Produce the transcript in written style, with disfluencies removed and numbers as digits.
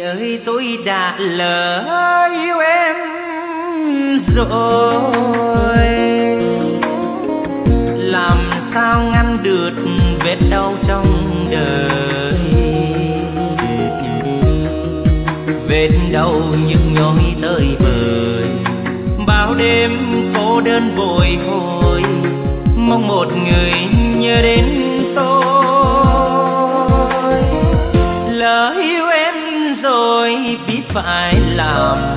ơi tôi đã lỡ yêu em rồi, làm sao ngăn được vết đau trong đời, vết đau nhức nhối tới bời, bao đêm cô đơn bồi hồi, mong một người nhớ đến tôi. Lỡ yêu em rồi biết phải làm